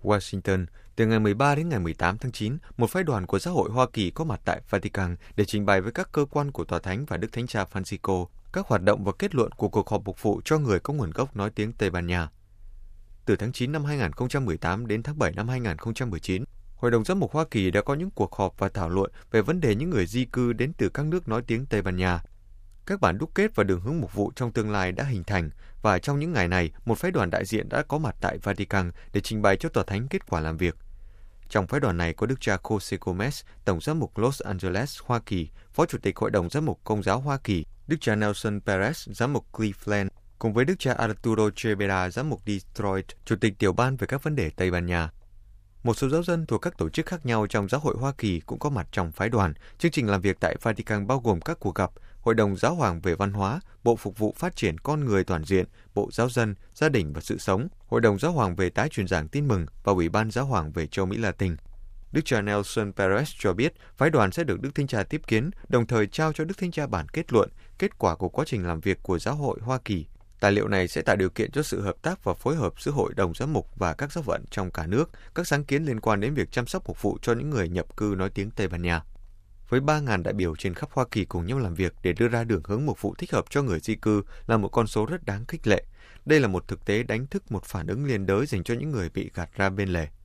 Washington, từ ngày 13 đến ngày 18 tháng 9, một phái đoàn của Giáo hội Hoa Kỳ có mặt tại Vatican để trình bày với các cơ quan của Tòa Thánh và Đức Thánh Cha Francisco các hoạt động và kết luận của cuộc họp mục vụ cho người có nguồn gốc nói tiếng Tây Ban Nha. Từ tháng 9 năm 2018 đến tháng 7 năm 2019, Hội đồng Giám mục Hoa Kỳ đã có những cuộc họp và thảo luận về vấn đề những người di cư đến từ các nước nói tiếng Tây Ban Nha. Các bản đúc kết và đường hướng mục vụ trong tương lai đã hình thành, và trong những ngày này, một phái đoàn đại diện đã có mặt tại Vatican để trình bày cho Tòa Thánh kết quả làm việc. Trong phái đoàn này có Đức cha Jose Gomez, Tổng giám mục Los Angeles, Hoa Kỳ, Phó Chủ tịch Hội đồng Giám mục Công giáo Hoa Kỳ, Đức cha Nelson Perez, giám mục Cleveland, cùng với Đức cha Arturo Chevera, giám mục Detroit, Chủ tịch tiểu ban về các vấn đề Tây Ban Nha. Một số giáo dân thuộc các tổ chức khác nhau trong Giáo hội Hoa Kỳ cũng có mặt trong phái đoàn. Chương trình làm việc tại Vatican bao gồm các cuộc gặp Hội đồng Giáo hoàng về văn hóa, Bộ Phục vụ Phát triển Con người toàn diện, Bộ Giáo dân, Gia đình và sự sống, Hội đồng Giáo hoàng về tái truyền giảng tin mừng và Ủy ban Giáo hoàng về châu Mỹ Latin. Đức cha Nelson Perez cho biết phái đoàn sẽ được Đức Thánh Cha tiếp kiến, đồng thời trao cho Đức Thánh Cha bản kết luận, kết quả của quá trình làm việc của Giáo hội Hoa Kỳ. Tài liệu này sẽ tạo điều kiện cho sự hợp tác và phối hợp giữa Hội đồng Giám mục và các giáo phận trong cả nước, các sáng kiến liên quan đến việc chăm sóc mục vụ cho những người nhập cư nói tiếng Tây Ban Nha. Với 3.000 đại biểu trên khắp Hoa Kỳ cùng nhau làm việc để đưa ra đường hướng mục vụ thích hợp cho người di cư là một con số rất đáng khích lệ. Đây là một thực tế đánh thức một phản ứng liên đới dành cho những người bị gạt ra bên lề.